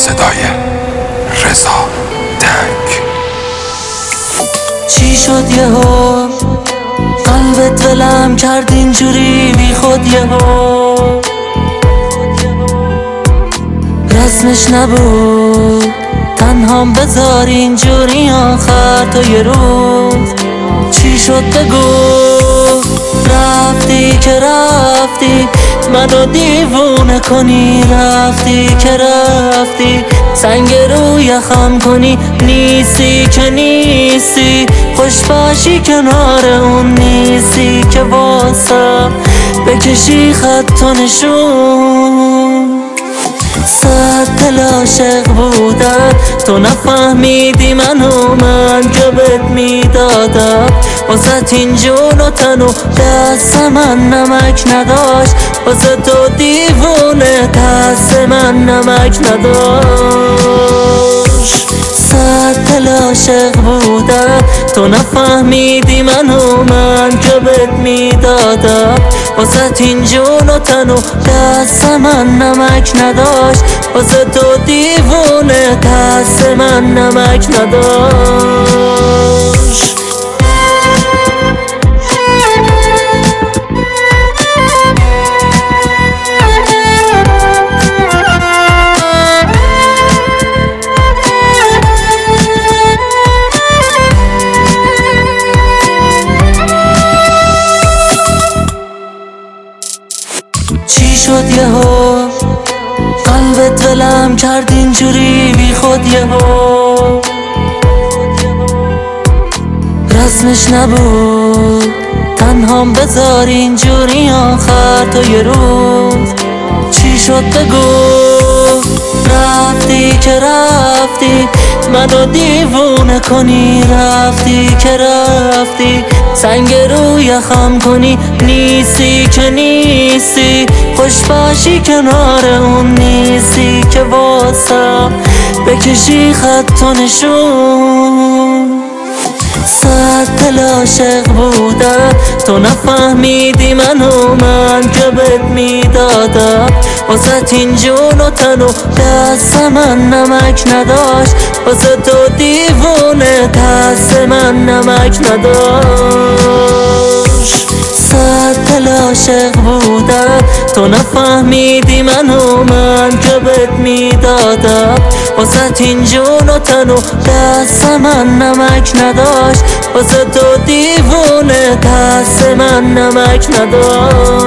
صدای رضا دنگ. چی شد یهو قلبت ولم کرد اینجوری بی خود یهو؟ رسمش نبود تنهام بذار اینجوری آخر تو یه روز. چی شد بگو رفتی که رفتی منو دیوونه کنی، رفتی که رفتی سنگ رو یخم کنی، نیستی که نیستی خوش باشی کنار اون نیستی که واسه بکشی خط و نشون. صد دل عاشق بودم تو نفهمیدی منو من که بهت میدادم، واسه این جون و تن و دست من نمک نداشت، واسه تو دیوونه دست من نمک نداشت. صد دل عاشق بودم تو نفهمیدی منو من که بهت میدادم، واسه این جون و تن و دست من نمک نداشت، واسه تو دیوونه دست من نمک نداشت. چی شد یهو قلبت ولم کرد اینجوری بی خود یهو؟ رسمش نبود تنهام بذار اینجوری آخر تو یه روز. چی شد بگو رفتی که رفتی منو دیوونه کنی، رفتی که رفتی سنگ رو یخم کنی، نیستی که نیستی خوش باشی کنار اون نیستی که واسه بکشی خط و نشون. صد دل عاشق بودم تو نفهمیدی منو من که بهت میدادم، واسه این جون و تن و دست من نمک نداشت، واسه تو دیوونه دست من نمک نداشت. صد دل عاشق بودم تو نفهمیدی منو من که بهت میدادم، واسه این جون و تن و دست من نمک نداشت، واسه تو دیوونه دست من نمک نداشت.